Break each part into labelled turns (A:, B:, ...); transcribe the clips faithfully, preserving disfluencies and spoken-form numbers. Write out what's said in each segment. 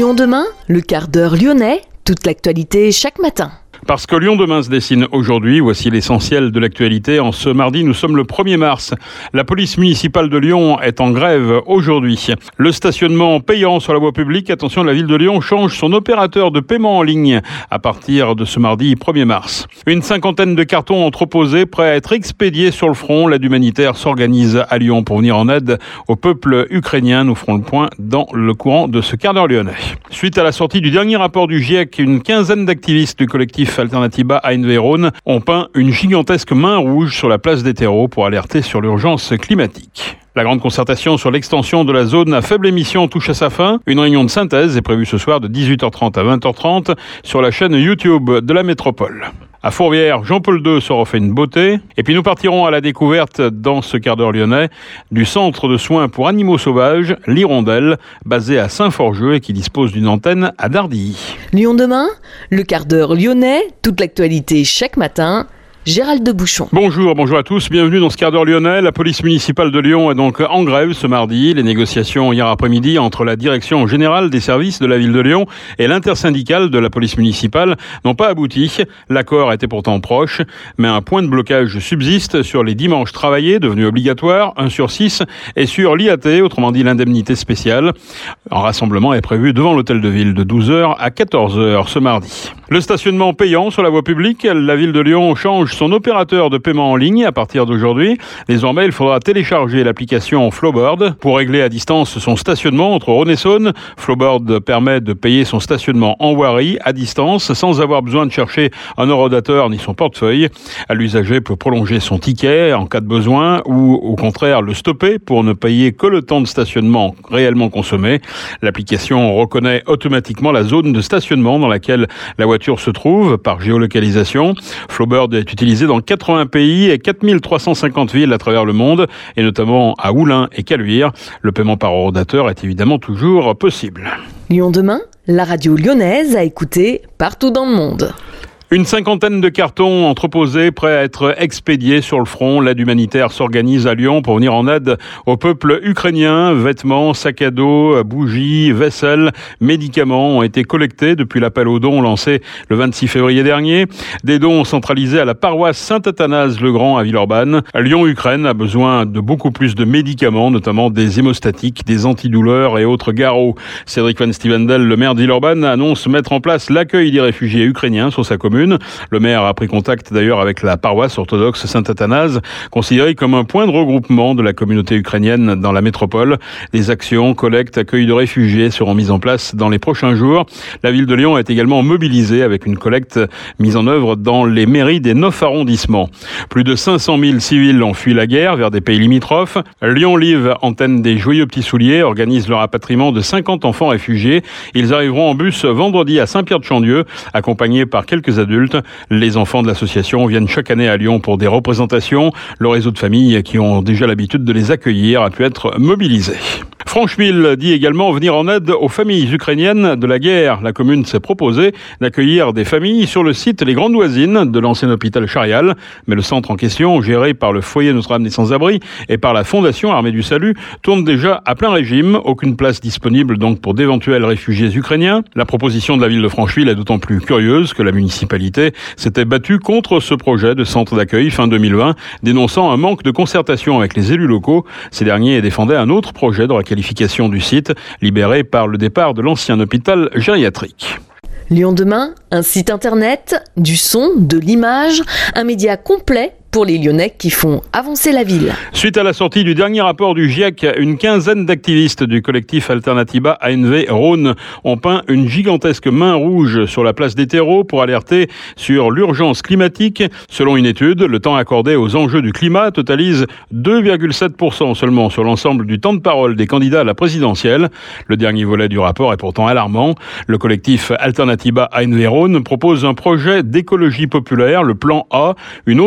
A: Lyon demain, le quart d'heure lyonnais, toute l'actualité chaque matin.
B: Parce que Lyon demain se dessine aujourd'hui, voici l'essentiel de l'actualité. En ce mardi, nous sommes le premier mars. La police municipale de Lyon est en grève aujourd'hui. Le stationnement payant sur la voie publique, attention, la ville de Lyon change son opérateur de paiement en ligne à partir de ce mardi premier mars. Une cinquantaine de cartons entreposés prêts à être expédiés sur le front. L'aide humanitaire s'organise à Lyon pour venir en aide au peuple ukrainien. Nous ferons le point dans le courant de ce quart d'heure lyonnais. Suite à la sortie du dernier rapport du GIEC, une quinzaine d'activistes du collectif Alternativa A N V Rhône ont peint une gigantesque main rouge sur la place des terreaux pour alerter sur l'urgence climatique. La grande concertation sur l'extension de la zone à faible émission touche à sa fin. Une réunion de synthèse est prévue ce soir de dix-huit heures trente à vingt heures trente sur la chaîne YouTube de la métropole. À Fourvière, Jean-Paul deux se refait une beauté. Et puis nous partirons à la découverte, dans ce quart d'heure lyonnais, du centre de soins pour animaux sauvages, l'Hirondelle, basé à Saint-Forgeux et qui dispose d'une antenne à Dardilly.
A: Lyon demain, le quart d'heure lyonnais, toute l'actualité chaque matin. Gérald de Bouchon.
B: Bonjour, bonjour à tous, bienvenue dans ce quart d'heure lyonnais. La police municipale de Lyon est donc en grève ce mardi. Les négociations hier après-midi entre la direction générale des services de la ville de Lyon et l'intersyndicale de la police municipale n'ont pas abouti. L'accord était pourtant proche, mais un point de blocage subsiste sur les dimanches travaillés, devenus obligatoires, un sur six, et sur l'I A T, autrement dit l'indemnité spéciale. Un rassemblement est prévu devant l'hôtel de ville de douze heures à quatorze heures ce mardi. Le stationnement payant sur la voie publique, la ville de Lyon change son opérateur de paiement en ligne à partir d'aujourd'hui. Désormais, il faudra télécharger l'application Flowboard pour régler à distance son stationnement entre Rhône et Saône. Flowboard permet de payer son stationnement en voirie à distance sans avoir besoin de chercher un horodateur ni son portefeuille. L'usager peut prolonger son ticket en cas de besoin ou au contraire le stopper pour ne payer que le temps de stationnement réellement consommé. L'application reconnaît automatiquement la zone de stationnement dans laquelle la voiture se trouve par géolocalisation. Flowboard est utilisé dans quatre-vingts pays et quatre mille trois cent cinquante villes à travers le monde, et notamment à Oulin et Caluire. Le paiement par horodateur est évidemment toujours possible.
A: Lyon demain, la radio lyonnaise à écouter partout dans le monde.
B: Une cinquantaine de cartons entreposés prêts à être expédiés sur le front. L'aide humanitaire s'organise à Lyon pour venir en aide au peuple ukrainien. Vêtements, sacs à dos, bougies, vaisselle, médicaments ont été collectés depuis l'appel aux dons lancé le vingt-six février dernier. Des dons centralisés à la paroisse Saint-Athanase-le-Grand à Villeurbanne. Lyon-Ukraine a besoin de beaucoup plus de médicaments, notamment des hémostatiques, des antidouleurs et autres garrots. Cédric Van Stevendel, le maire de Villeurbanne, annonce mettre en place l'accueil des réfugiés ukrainiens sur sa commune. Le maire a pris contact d'ailleurs avec la paroisse orthodoxe Saint-Athanase, considérée comme un point de regroupement de la communauté ukrainienne dans la métropole. Des actions, collecte, accueil de réfugiés seront mises en place dans les prochains jours. La ville de Lyon est également mobilisée avec une collecte mise en œuvre dans les mairies des neuf arrondissements. Plus de cinq cent mille civils ont fui la guerre vers des pays limitrophes. Lyon Live, antenne des Joyeux Petits Souliers, organise le rapatriement de cinquante enfants réfugiés. Ils arriveront en bus vendredi à Saint-Pierre-de-Chandieu, accompagnés par quelques adultes. Les enfants de l'association viennent chaque année à Lyon pour des représentations. Le réseau de familles qui ont déjà l'habitude de les accueillir a pu être mobilisé. Francheville dit également venir en aide aux familles ukrainiennes de la guerre. La commune s'est proposée d'accueillir des familles sur le site Les Grandes Voisines de l'ancien hôpital Charial. Mais le centre en question, géré par le foyer Notre-Dame des Sans-Abris et par la Fondation Armée du Salut, tourne déjà à plein régime. Aucune place disponible donc pour d'éventuels réfugiés ukrainiens. La proposition de la ville de Francheville est d'autant plus curieuse que la municipalité s'était battue contre ce projet de centre d'accueil fin deux mille vingt, dénonçant un manque de concertation avec les élus locaux. Ces derniers défendaient un autre projet de requalification du site, libéré par le départ de l'ancien hôpital gériatrique.
A: Lyon demain, un site internet, du son, de l'image, un média complet pour les Lyonnais qui font avancer la ville.
B: Suite à la sortie du dernier rapport du GIEC, une quinzaine d'activistes du collectif Alternativa A N V Rhône ont peint une gigantesque main rouge sur la place des terreaux pour alerter sur l'urgence climatique. Selon une étude, le temps accordé aux enjeux du climat totalise deux virgule sept pour cent seulement sur l'ensemble du temps de parole des candidats à la présidentielle. Le dernier volet du rapport est pourtant alarmant. Le collectif Alternativa A N V Rhône propose un projet d'écologie populaire, le plan A, une autre vision du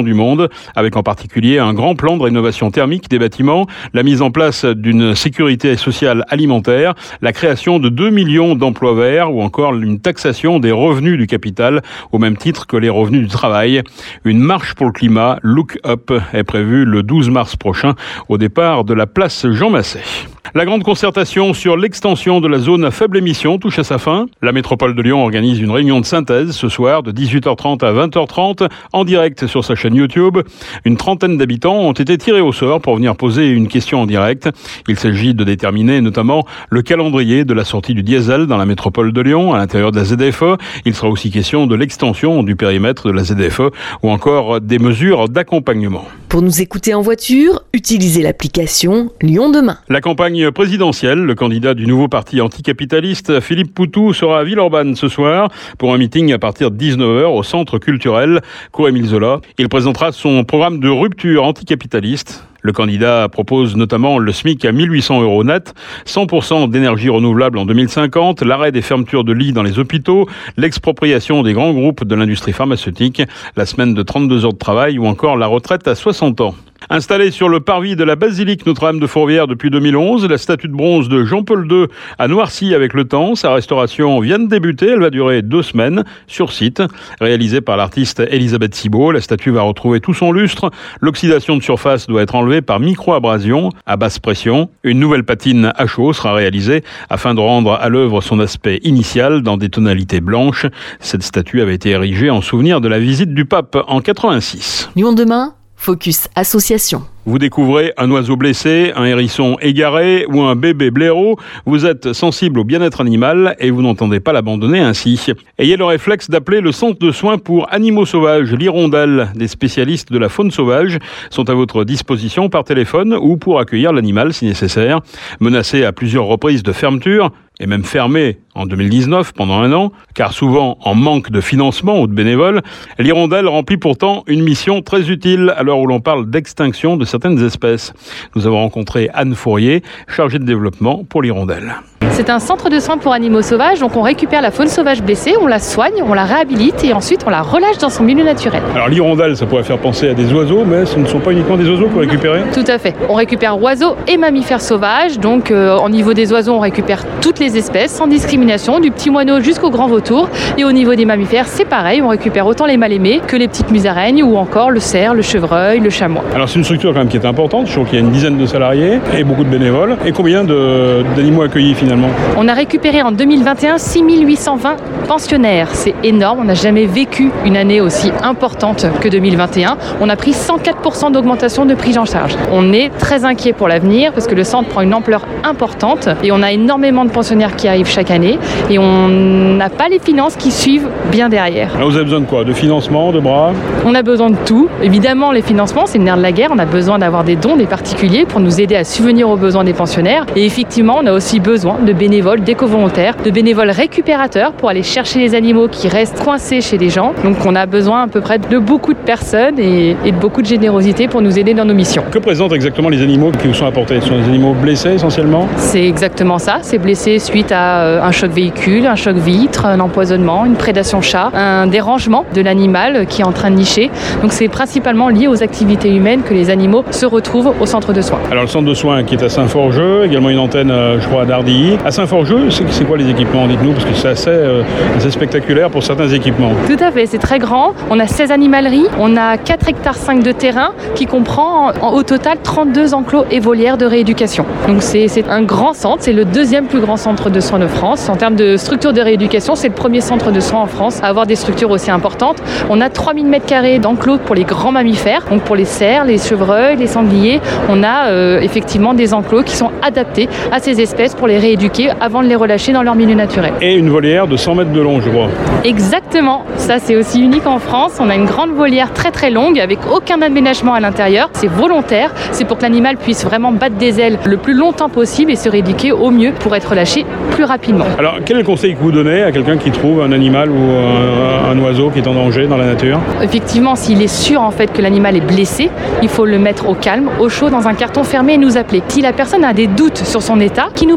B: du monde, avec en particulier un grand plan de rénovation thermique des bâtiments, la mise en place d'une sécurité sociale alimentaire, la création de deux millions d'emplois verts ou encore une taxation des revenus du capital au même titre que les revenus du travail. Une marche pour le climat, Look Up, est prévue le douze mars prochain au départ de la place Jean Massé. La grande concertation sur l'extension de la zone à faible émission touche à sa fin. La métropole de Lyon organise une réunion de synthèse ce soir de dix-huit heures trente à vingt heures trente en direct sur sa chaîne YouTube. Une trentaine d'habitants ont été tirés au sort pour venir poser une question en direct. Il s'agit de déterminer notamment le calendrier de la sortie du diesel dans la métropole de Lyon à l'intérieur de la Z F E. Il sera aussi question de l'extension du périmètre de la Z F E ou encore des mesures d'accompagnement.
A: Pour nous écouter en voiture, utilisez l'application Lyon Demain.
B: La campagne présidentielle, le candidat du nouveau parti anticapitaliste, Philippe Poutou, sera à Villeurbanne ce soir pour un meeting à partir de dix-neuf heures au centre culturel Cour-Émile Zola. Il présentera son programme de rupture anticapitaliste. Le candidat propose notamment le SMIC à mille huit cents euros net, cent pour cent d'énergie renouvelable en deux mille cinquante, l'arrêt des fermetures de lits dans les hôpitaux, l'expropriation des grands groupes de l'industrie pharmaceutique, la semaine de trente-deux heures de travail ou encore la retraite à soixante ans. Installée sur le parvis de la basilique Notre-Dame de Fourvière depuis deux mille onze, la statue de bronze de Jean-Paul deux a noirci avec le temps. Sa restauration vient de débuter, elle va durer deux semaines sur site. Réalisée par l'artiste Elisabeth Cibot, la statue va retrouver tout son lustre. L'oxydation de surface doit être enlevée par micro-abrasion à basse pression. Une nouvelle patine à chaud sera réalisée afin de rendre à l'œuvre son aspect initial dans des tonalités blanches. Cette statue avait été érigée en souvenir de la visite du pape en quatre-vingt-six.
A: Lyon Demain, Focus Association.
B: Vous découvrez un oiseau blessé, un hérisson égaré ou un bébé blaireau. Vous êtes sensible au bien-être animal et vous n'entendez pas l'abandonner ainsi. Ayez le réflexe d'appeler le centre de soins pour animaux sauvages, l'Hirondelle. Des spécialistes de la faune sauvage sont à votre disposition par téléphone ou pour accueillir l'animal si nécessaire. Menacé à plusieurs reprises de fermeture, et même fermé en deux mille dix-neuf pendant un an, car souvent en manque de financement ou de bénévoles, l'Hirondelle remplit pourtant une mission très utile à l'heure où l'on parle d'extinction de certaines espèces. Nous avons rencontré Anne Fourier, chargée de développement pour l'Hirondelle.
C: C'est un centre de soins pour animaux sauvages, donc on récupère la faune sauvage blessée, on la soigne, on la réhabilite et ensuite on la relâche dans son milieu naturel.
B: Alors l'hirondelle, ça pourrait faire penser à des oiseaux, mais ce ne sont pas uniquement des oiseaux que vous récupérez ?
C: Tout à fait. On récupère oiseaux et mammifères sauvages, donc euh, au niveau des oiseaux, on récupère toutes les espèces sans discrimination, du petit moineau jusqu'au grand vautour. Et au niveau des mammifères, c'est pareil, on récupère autant les mal-aimés que les petites musaraignes ou encore le cerf, le chevreuil, le chamois.
B: Alors c'est une structure quand même qui est importante, je trouve qu'il y a une dizaine de salariés et beaucoup de bénévoles. Et combien de, d'animaux accueillis finalement ?
C: On a récupéré en deux mille vingt et un six mille huit cent vingt pensionnaires. C'est énorme, on n'a jamais vécu une année aussi importante que deux mille vingt et un. On a pris cent quatre pour cent d'augmentation de prise en charge. On est très inquiet pour l'avenir parce que le centre prend une ampleur importante et on a énormément de pensionnaires qui arrivent chaque année et on n'a pas les finances qui suivent bien derrière.
B: Alors vous avez besoin de quoi ? De financement, de bras ?
C: On a besoin de tout. Évidemment, les financements, c'est le nerf de la guerre. On a besoin d'avoir des dons des particuliers pour nous aider à subvenir aux besoins des pensionnaires. Et effectivement, on a aussi besoin de bénévoles, d'éco-volontaires, de bénévoles récupérateurs pour aller chercher les animaux qui restent coincés chez les gens. Donc on a besoin à peu près de beaucoup de personnes et, et de beaucoup de générosité pour nous aider dans nos missions.
B: Que présentent exactement les animaux qui vous sont apportés ? Ce sont des animaux blessés essentiellement ?
C: C'est exactement ça. C'est blessé suite à euh, un choc véhicule, un choc vitre, un empoisonnement, une prédation chat, un dérangement de l'animal qui est en train de nicher. Donc c'est principalement lié aux activités humaines que les animaux se retrouvent au centre de soins.
B: Alors le centre de soins qui est à Saint-Forgeux, également une antenne euh, je crois à Dardilly. À Saint-Forgeux, c'est, c'est quoi les équipements ? Dites-nous, parce que c'est assez, euh, assez spectaculaire pour certains équipements.
C: Tout à fait, c'est très grand. On a seize animaleries, on a quatre hectares cinq de terrain qui comprend en, au total trente-deux enclos et volières de rééducation. Donc c'est, c'est un grand centre, c'est le deuxième plus grand centre de soins de France. En termes de structure de rééducation, c'est le premier centre de soins en France à avoir des structures aussi importantes. On a trois mille mètres carrés d'enclos pour les grands mammifères, donc pour les cerfs, les chevreuils, les sangliers. On a euh, effectivement des enclos qui sont adaptés à ces espèces pour les rééduquer avant de les relâcher dans leur milieu naturel.
B: Et une volière de cent mètres de long, je crois.
C: Exactement, ça c'est aussi unique en France. On a une grande volière très très longue avec aucun aménagement à l'intérieur. C'est volontaire, c'est pour que l'animal puisse vraiment battre des ailes le plus longtemps possible et se rééduquer au mieux pour être relâché plus rapidement.
B: Alors quel est le conseil que vous donnez à quelqu'un qui trouve un animal ou un, un oiseau qui est en danger dans la nature ?
C: Effectivement, s'il est sûr en fait que l'animal est blessé, il faut le mettre au calme, au chaud, dans un carton fermé et nous appeler. Si la personne a des doutes sur son état, qu'il nous prenne une photo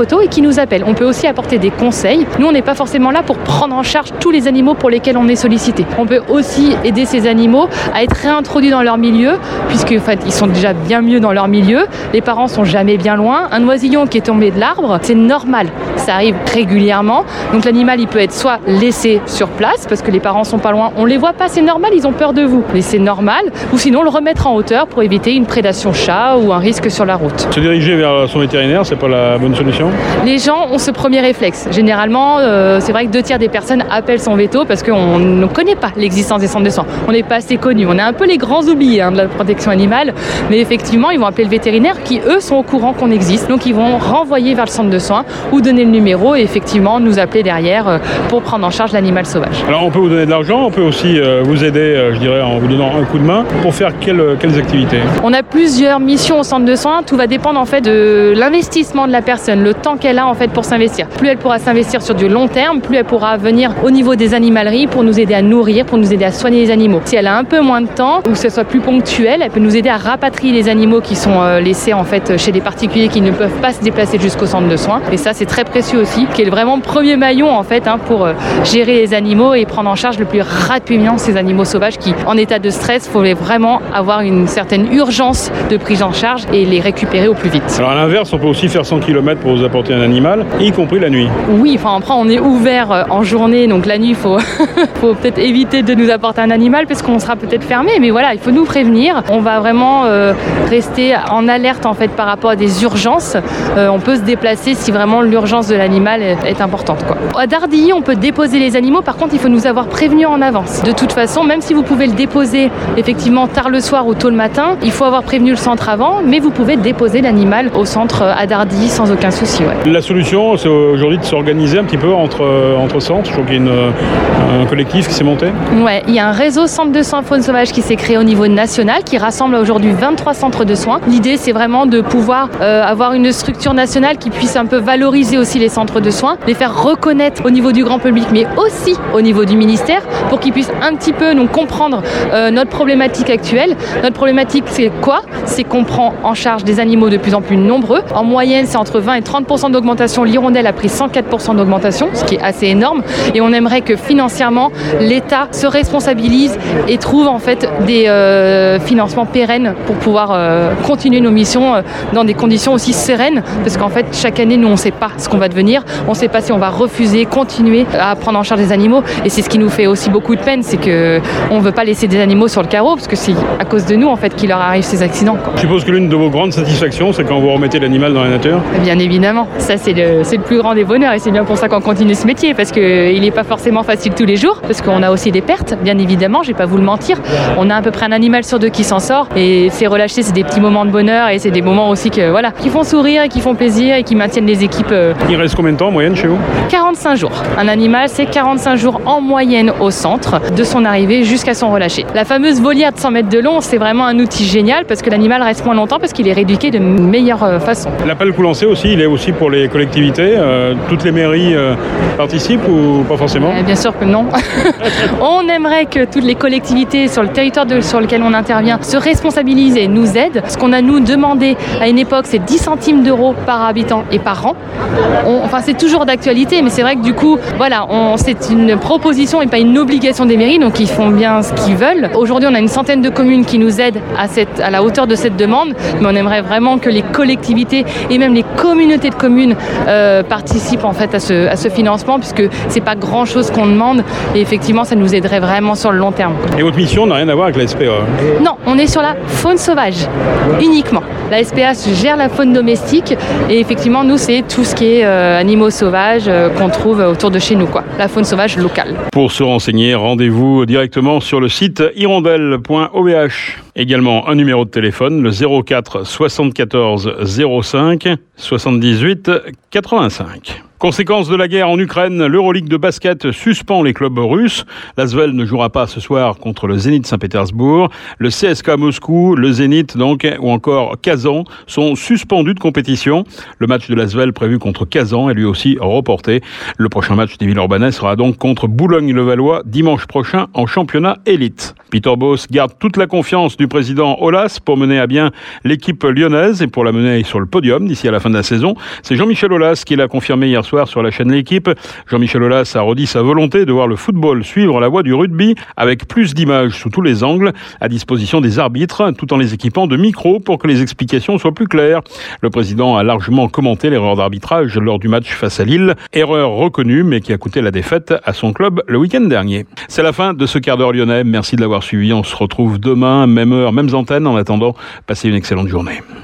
C: photo et qui nous appellent. On peut aussi apporter des conseils. Nous, on n'est pas forcément là pour prendre en charge tous les animaux pour lesquels on est sollicité. On peut aussi aider ces animaux à être réintroduits dans leur milieu, puisque en fait, ils sont déjà bien mieux dans leur milieu. Les parents sont jamais bien loin. Un oisillon qui est tombé de l'arbre, c'est normal. Ça arrive régulièrement. Donc l'animal, il peut être soit laissé sur place, parce que les parents sont pas loin, on les voit pas, c'est normal, ils ont peur de vous. Mais c'est normal. Ou sinon, le remettre en hauteur pour éviter une prédation chat ou un risque sur la route.
B: Se diriger vers son vétérinaire, c'est pas la bonne solution?
C: Les gens ont ce premier réflexe. Généralement, euh, c'est vrai que deux tiers des personnes appellent son veto parce qu'on ne connaît pas l'existence des centres de soins. On n'est pas assez connus. On est un peu les grands oubliés hein, de la protection animale. Mais effectivement, ils vont appeler le vétérinaire qui, eux, sont au courant qu'on existe. Donc, ils vont renvoyer vers le centre de soins ou donner le numéro et effectivement nous appeler derrière euh, pour prendre en charge l'animal sauvage.
B: Alors, on peut vous donner de l'argent, on peut aussi euh, vous aider, euh, je dirais, en vous donnant un coup de main pour faire quelles, quelles activités?
C: On a plusieurs missions au centre de soins. Tout va dépendre en fait de l'investissement de la personne, le temps qu'elle a en fait pour s'investir. Plus elle pourra s'investir sur du long terme, plus elle pourra venir au niveau des animaleries pour nous aider à nourrir, pour nous aider à soigner les animaux. Si elle a un peu moins de temps ou que ce soit plus ponctuel, elle peut nous aider à rapatrier les animaux qui sont euh, laissés en fait chez des particuliers qui ne peuvent pas se déplacer jusqu'au centre de soins. Et ça, c'est très précieux aussi, qui est vraiment le premier maillon en fait hein, pour euh, gérer les animaux et prendre en charge le plus rapidement ces animaux sauvages qui, en état de stress, il faut vraiment avoir une certaine urgence de prise en charge et les récupérer au plus vite.
B: Alors à l'inverse, on peut aussi faire cent kilomètres pour vous apporter un animal, y compris la nuit.
C: Oui, enfin après on est ouvert en journée, donc la nuit il faut, faut peut-être éviter de nous apporter un animal parce qu'on sera peut-être fermé, mais voilà, il faut nous prévenir. On va vraiment euh, rester en alerte en fait par rapport à des urgences. Euh, on peut se déplacer si vraiment l'urgence de l'animal est, est importante, quoi. À Dardilly, on peut déposer les animaux, par contre il faut nous avoir prévenu en avance. De toute façon, même si vous pouvez le déposer effectivement tard le soir ou tôt le matin, il faut avoir prévenu le centre avant, mais vous pouvez déposer l'animal au centre à Dardilly sans aucun souci. Ouais.
B: La solution, c'est aujourd'hui de s'organiser un petit peu entre, entre centres. Je crois qu'il y a une, un collectif qui s'est monté.
C: Ouais, il y a un réseau centre de soins faune sauvage qui s'est créé au niveau national, qui rassemble aujourd'hui vingt-trois centres de soins. L'idée, c'est vraiment de pouvoir euh, avoir une structure nationale qui puisse un peu valoriser aussi les centres de soins, les faire reconnaître au niveau du grand public, mais aussi au niveau du ministère, pour qu'ils puissent un petit peu nous comprendre euh, notre problématique actuelle. Notre problématique, c'est quoi? C'est qu'on prend en charge des animaux de plus en plus nombreux. En moyenne, c'est entre vingt et trente pour cent d'augmentation. L'hirondelle a pris cent quatre pour cent d'augmentation, ce qui est assez énorme. Et on aimerait que financièrement, l'État se responsabilise et trouve en fait des euh, financements pérennes pour pouvoir euh, continuer nos missions euh, dans des conditions aussi sereines. Parce qu'en fait, chaque année, nous, on ne sait pas ce qu'on va devenir. On ne sait pas si on va refuser, continuer à prendre en charge des animaux. Et c'est ce qui nous fait aussi beaucoup de peine, c'est qu'on ne veut pas laisser des animaux sur le carreau, parce que c'est à cause de nous en fait qu'il leur arrive ces accidents, quoi.
B: Je suppose que l'une de vos grandes satisfactions, c'est quand vous remettez l'animal dans la nature?
C: Bien évidemment, ça c'est le, c'est le plus grand des bonheurs et c'est bien pour ça qu'on continue ce métier, parce qu'il n'est pas forcément facile tous les jours, parce qu'on a aussi des pertes, bien évidemment, je ne vais pas vous le mentir. On a à peu près un animal sur deux qui s'en sort et c'est relâché, c'est des petits moments de bonheur et c'est des moments aussi que, voilà, qui font sourire et qui font plaisir et qui maintiennent les équipes. Euh...
B: Il reste combien de temps en moyenne chez vous?
C: quarante-cinq jours. Un animal, c'est quarante-cinq jours en moyenne au centre, de son arrivée jusqu'à son relâché. La fameuse volière de cent mètres de long, c'est vraiment un outil génial parce que l'animal reste moins longtemps parce qu'il est rééduqué de meilleure façon.
B: L'appel que vous lancez aussi, il est aussi pour les collectivités. Euh, toutes les mairies euh, participent ou pas forcément?
C: euh, Bien sûr que non. On aimerait que toutes les collectivités sur le territoire de, sur lequel on intervient se responsabilisent et nous aident. Ce qu'on a nous demandé à une époque, c'est dix centimes d'euros par habitant et par an. On, enfin, c'est toujours d'actualité, mais c'est vrai que du coup, voilà, on, c'est une proposition et pas une obligation des mairies, donc ils font bien ce qu'ils veulent. Aujourd'hui, on a une centaine de communes qui nous aident à, cette, à la hauteur de cette demande, mais on aimerait vraiment que les collectivités et même les communautés de communes euh, participent en fait à ce, à ce financement, puisque c'est pas grand chose qu'on demande et effectivement, ça nous aiderait vraiment sur le long terme.
B: Et votre mission n'a rien à voir avec la S P A?
C: Non, on est sur la faune sauvage uniquement. La S P A gère la faune domestique et effectivement, nous, c'est tout ce qui est euh, animaux sauvages euh, qu'on trouve autour de chez nous, quoi. La faune sauvage locale.
B: Pour se renseigner, rendez-vous directement sur le site hirondelle point o v h. Également un numéro de téléphone, le zéro quatre soixante-quatorze zéro cinq soixante-dix-huit quatre-vingt-cinq. Conséquence de la guerre en Ukraine, l'Euroleague de basket suspend les clubs russes. L'Asvel ne jouera pas ce soir contre le Zénith Saint-Pétersbourg. Le C S K A Moscou, le Zénith donc, ou encore Kazan sont suspendus de compétition. Le match de l'Asvel prévu contre Kazan est lui aussi reporté. Le prochain match des Villeurbanais sera donc contre Boulogne-le-Valois dimanche prochain en championnat élite. Peter Bosz garde toute la confiance du président Aulas pour mener à bien l'équipe lyonnaise et pour la mener sur le podium d'ici à la fin de la saison. C'est Jean-Michel Aulas qui l'a confirmé hier soir sur la chaîne L'Équipe. Jean-Michel Aulas a redit sa volonté de voir le football suivre la voie du rugby avec plus d'images sous tous les angles à disposition des arbitres tout en les équipant de micros pour que les explications soient plus claires. Le président a largement commenté l'erreur d'arbitrage lors du match face à Lille. Erreur reconnue mais qui a coûté la défaite à son club le week-end dernier. C'est la fin de ce quart d'heure lyonnais. Merci de l'avoir suivi. On se retrouve demain, même heure, mêmes antennes. En attendant, passez une excellente journée.